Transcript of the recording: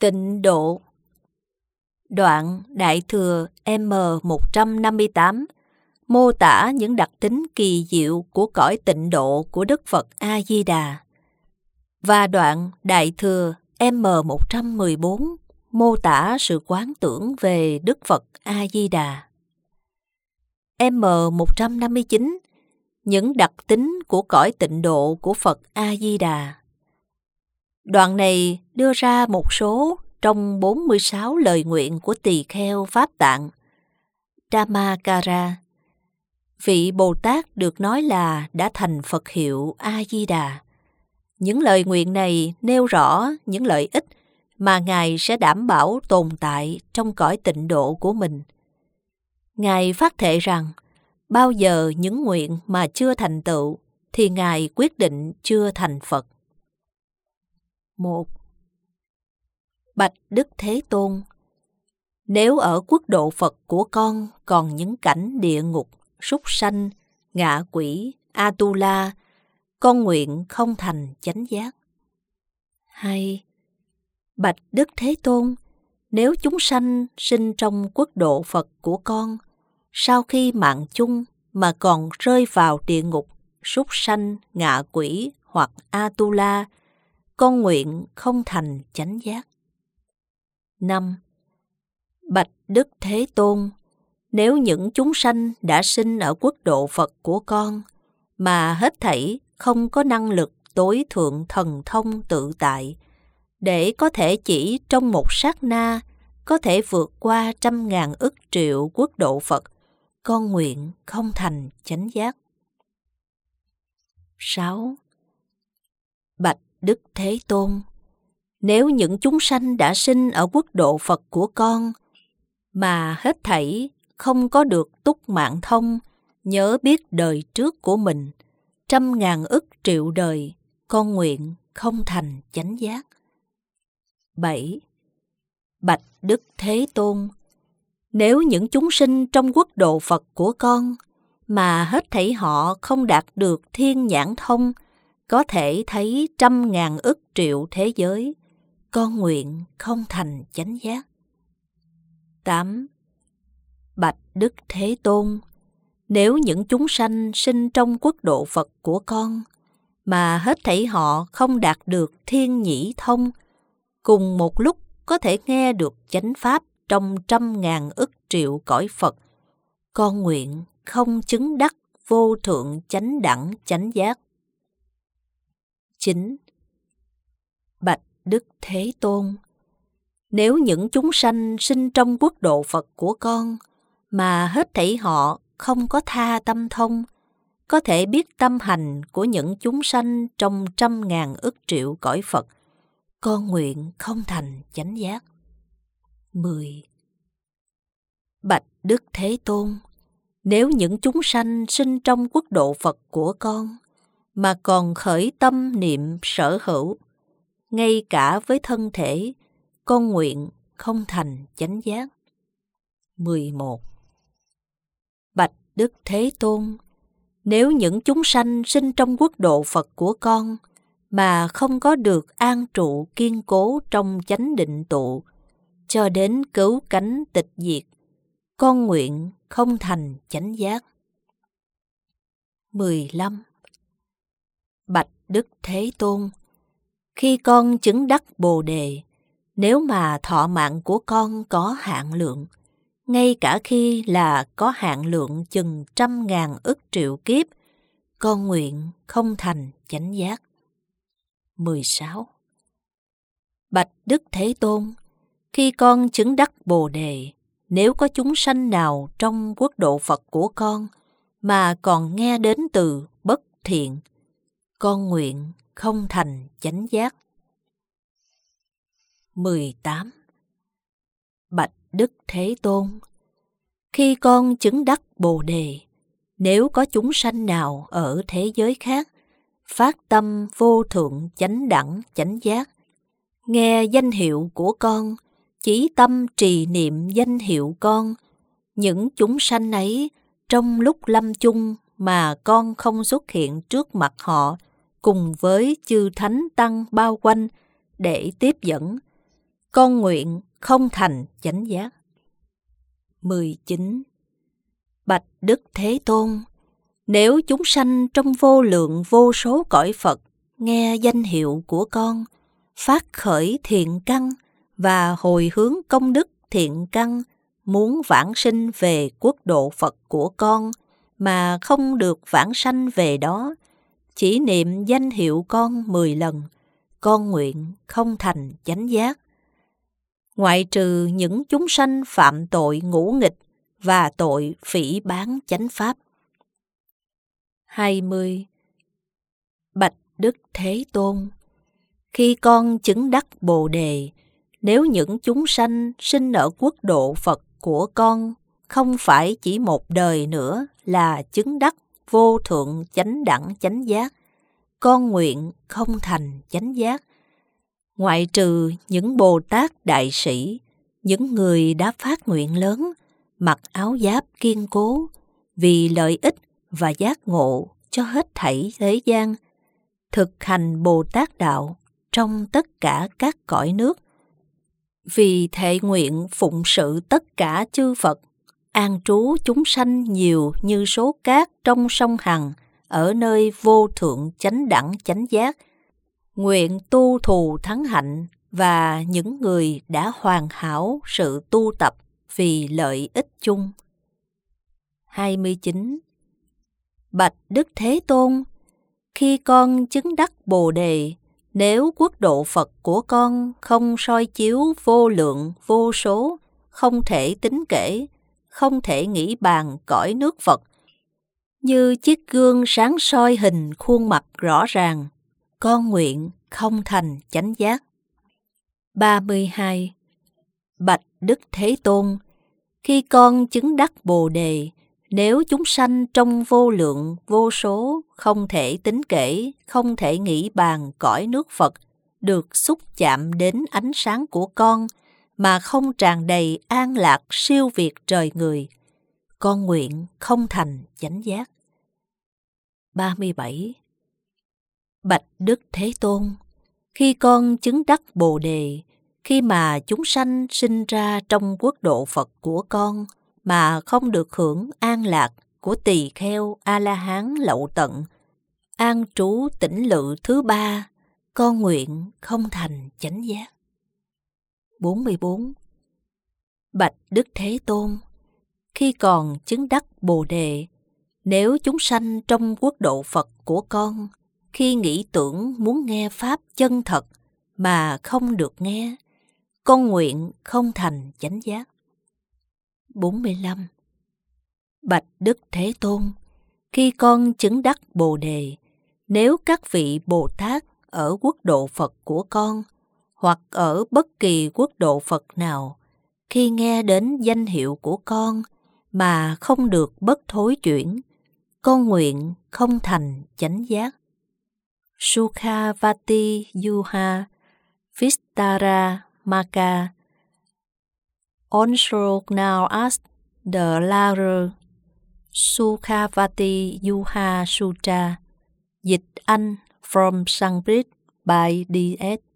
Tịnh độ. Đoạn Đại Thừa M158 mô tả những đặc tính kỳ diệu của cõi tịnh độ của Đức Phật A-di-đà. Và đoạn Đại Thừa M114 mô tả sự quán tưởng về Đức Phật A-di-đà. M159 những đặc tính của cõi tịnh độ của Phật A-di-đà. Đoạn này đưa ra một số trong 46 lời nguyện của tỳ kheo Pháp Tạng. Dhammakara, vị Bồ Tát được nói là đã thành Phật hiệu A-di-đà. Những lời nguyện này nêu rõ những lợi ích mà Ngài sẽ đảm bảo tồn tại trong cõi tịnh độ của mình. Ngài phát thệ rằng, bao giờ những nguyện mà chưa thành tựu, thì Ngài quyết định chưa thành Phật. 1. Bạch Đức Thế Tôn, nếu ở quốc độ Phật của con còn những cảnh địa ngục, súc sanh, ngạ quỷ, Atula, con nguyện không thành chánh giác. 2. Bạch Đức Thế Tôn, nếu chúng sanh sinh trong quốc độ Phật của con, sau khi mạng chung mà còn rơi vào địa ngục, súc sanh, ngạ quỷ hoặc Atula, con nguyện không thành chánh giác. 5. Bạch Đức Thế Tôn, nếu những chúng sanh đã sinh ở quốc độ Phật của con, mà hết thảy không có năng lực tối thượng thần thông tự tại, để có thể chỉ trong một sát na có thể vượt qua 100.000 ức triệu quốc độ Phật, con nguyện không thành chánh giác. 6. Bạch Đức Thế Tôn, nếu những chúng sanh đã sinh ở quốc độ Phật của con, mà hết thảy không có được túc mạng thông, nhớ biết đời trước của mình, 100.000 ức triệu đời, con nguyện không thành chánh giác. 7. Bạch Đức Thế Tôn, nếu những chúng sinh trong quốc độ Phật của con, mà hết thảy họ không đạt được thiên nhãn thông, có thể thấy 100.000 ức triệu thế giới, con nguyện không thành chánh giác. 8. Bạch Đức Thế Tôn, nếu những chúng sanh sinh trong quốc độ Phật của con, mà hết thảy họ không đạt được thiên nhĩ thông, cùng một lúc có thể nghe được chánh pháp trong 100.000 ức triệu cõi Phật, con nguyện không chứng đắc vô thượng chánh đẳng chánh giác. 9. Bạch Đức Thế Tôn, nếu những chúng sanh sinh trong quốc độ Phật của con, mà hết thảy họ không có tha tâm thông, có thể biết tâm hành của những chúng sanh trong 100.000 ức triệu cõi Phật, con nguyện không thành chánh giác. 10. Bạch Đức Thế Tôn, nếu những chúng sanh sinh trong quốc độ Phật của con, mà còn khởi tâm niệm sở hữu, ngay cả với thân thể, con nguyện không thành chánh giác. 11. Bạch Đức Thế Tôn, nếu những chúng sanh sinh trong quốc độ Phật của con, mà không có được an trụ kiên cố trong chánh định tụ, cho đến cứu cánh tịch diệt, con nguyện không thành chánh giác. 15. Bạch Đức Thế Tôn, khi con chứng đắc Bồ Đề, nếu mà thọ mạng của con có hạn lượng, ngay cả khi là có hạn lượng chừng 100.000 ức triệu kiếp, con nguyện không thành chánh giác. 16. Bạch Đức Thế Tôn, khi con chứng đắc Bồ Đề, nếu có chúng sanh nào trong quốc độ Phật của con, mà còn nghe đến từ bất thiện, con nguyện không thành chánh giác. 18. Bạch Đức Thế Tôn, khi con chứng đắc Bồ Đề, nếu có chúng sanh nào ở thế giới khác, phát tâm vô thượng chánh đẳng chánh giác, nghe danh hiệu của con, chí tâm trì niệm danh hiệu con, những chúng sanh ấy trong lúc lâm chung mà con không xuất hiện trước mặt họ, cùng với chư thánh tăng bao quanh để tiếp dẫn, con nguyện không thành chánh giác. 19. Bạch Đức Thế Tôn, nếu chúng sanh trong vô lượng vô số cõi Phật nghe danh hiệu của con, phát khởi thiện căn và hồi hướng công đức thiện căn, muốn vãng sinh về quốc độ Phật của con mà không được vãng sanh về đó, chỉ niệm danh hiệu con 10 lần, con nguyện không thành chánh giác. Ngoại trừ những chúng sanh phạm tội ngũ nghịch và tội phỉ báng chánh pháp. 20. Bạch Đức Thế Tôn, khi con chứng đắc Bồ Đề, nếu những chúng sanh sinh ở quốc độ Phật của con không phải chỉ một đời nữa là chứng đắc vô thượng chánh đẳng chánh giác, con nguyện không thành chánh giác. Ngoại trừ những Bồ Tát đại sĩ, những người đã phát nguyện lớn, mặc áo giáp kiên cố, vì lợi ích và giác ngộ cho hết thảy thế gian, thực hành Bồ Tát đạo trong tất cả các cõi nước, vì thệ nguyện phụng sự tất cả chư Phật, an trú chúng sanh nhiều như số cát trong sông Hằng, ở nơi vô thượng chánh đẳng chánh giác, nguyện tu thù thắng hạnh và những người đã hoàn hảo sự tu tập vì lợi ích chung. 29. Bạch Đức Thế Tôn, khi con chứng đắc Bồ Đề, nếu quốc độ Phật của con không soi chiếu vô lượng vô số, không thể tính kể, không thể nghĩ bàn cõi nước Phật, như chiếc gương sáng soi hình khuôn mặt rõ ràng, con nguyện không thành chánh giác. 32. Bạch Đức Thế Tôn, khi con chứng đắc Bồ Đề, nếu chúng sanh trong vô lượng vô số, không thể tính kể, không thể nghĩ bàn cõi nước Phật, được xúc chạm đến ánh sáng của con mà không tràn đầy an lạc siêu việt trời người, con nguyện không thành chánh giác. 37. Bạch Đức Thế Tôn, khi con chứng đắc Bồ Đề, khi mà chúng sanh sinh ra trong quốc độ Phật của con mà không được hưởng an lạc của tỳ kheo A-la-hán lậu tận, an trú tĩnh lự thứ ba, con nguyện không thành chánh giác. 44. Bạch Đức Thế Tôn, khi còn chứng đắc Bồ Đề, nếu chúng sanh trong quốc độ Phật của con, khi nghĩ tưởng muốn nghe Pháp chân thật mà không được nghe, con nguyện không thành chánh giác. 45. Bạch Đức Thế Tôn, khi con chứng đắc Bồ Đề, nếu các vị Bồ Tát ở quốc độ Phật của con, hoặc ở bất kỳ quốc độ Phật nào, khi nghe đến danh hiệu của con mà không được bất thối chuyển, con nguyện không thành chánh giác. Sukhavati Yuha Vistara Maka Also now as the latter Sukhavati Yuha Sutra, dịch Anh from Sanskrit by D.S.